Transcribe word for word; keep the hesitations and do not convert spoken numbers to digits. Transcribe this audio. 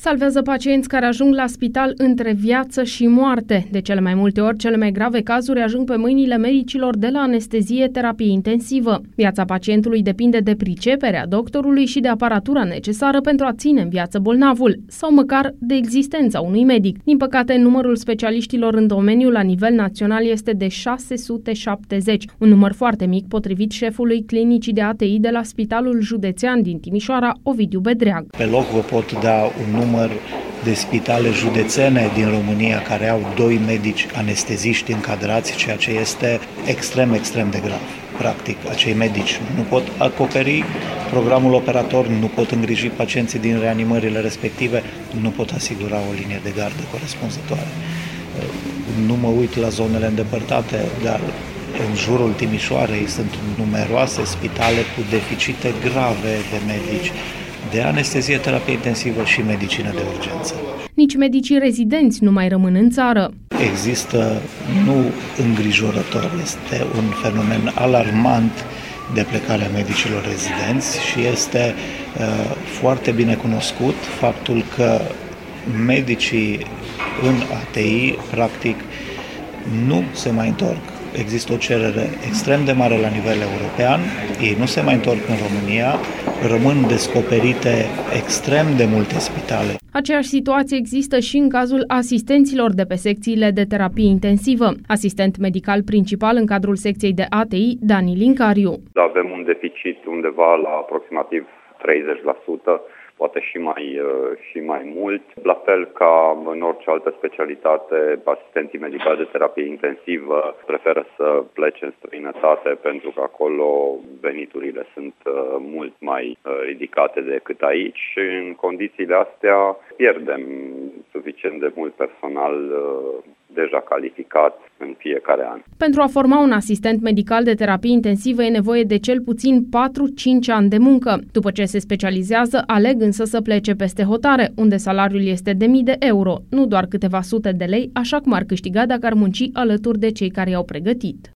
Salvează pacienți care ajung la spital între viață și moarte. De cele mai multe ori, cele mai grave cazuri ajung pe mâinile medicilor de la anestezie, terapie intensivă. Viața pacientului depinde de priceperea doctorului și de aparatura necesară pentru a ține în viață bolnavul, sau măcar de existența unui medic. Din păcate, numărul specialiștilor în domeniu la nivel național este de șase sute șaptezeci, un număr foarte mic potrivit șefului clinicii de A T I de la Spitalul Județean din Timișoara, Ovidiu Bedreag. Pe loc vă pot da un număr de spitale județene din România care au doi medici anesteziști încadrați, ceea ce este extrem, extrem de grav. Practic, acei medici nu pot acoperi programul operator, nu pot îngriji pacienții din reanimările respective, nu pot asigura o linie de gardă corespunzătoare. Nu mă uit la zonele îndepărtate, dar în jurul Timișoarei sunt numeroase spitale cu deficite grave de medici, de anestezie, terapie intensivă și medicină de urgență. Nici medicii rezidenți nu mai rămân în țară. Există, nu îngrijorător, este un fenomen alarmant de plecarea medicilor rezidenți și este uh, foarte bine cunoscut faptul că medicii în A T I, practic, nu se mai întorc. Există o cerere extrem de mare la nivel european, ei nu se mai întorc în România, rămân descoperite extrem de multe spitale. Aceeași situație există și în cazul asistenților de pe secțiile de terapie intensivă. Asistent medical principal în cadrul secției de A T I, Dani Lincariu. Avem un deficit undeva la aproximativ treizeci la sută, poate și mai, și mai mult. La fel ca în orice altă specialitate, asistenții medicali de terapie intensivă preferă să plece în străinătate pentru că acolo veniturile sunt mult mai ridicate decât aici și în condițiile astea pierdem suficient de mult personal deja calificat în fiecare an. Pentru a forma un asistent medical de terapie intensivă e nevoie de cel puțin patru cinci ani de muncă. După ce se specializează, aleg însă să plece peste hotare, unde salariul este de mii de euro, nu doar câteva sute de lei, așa cum ar câștiga dacă ar munci alături de cei care i-au pregătit.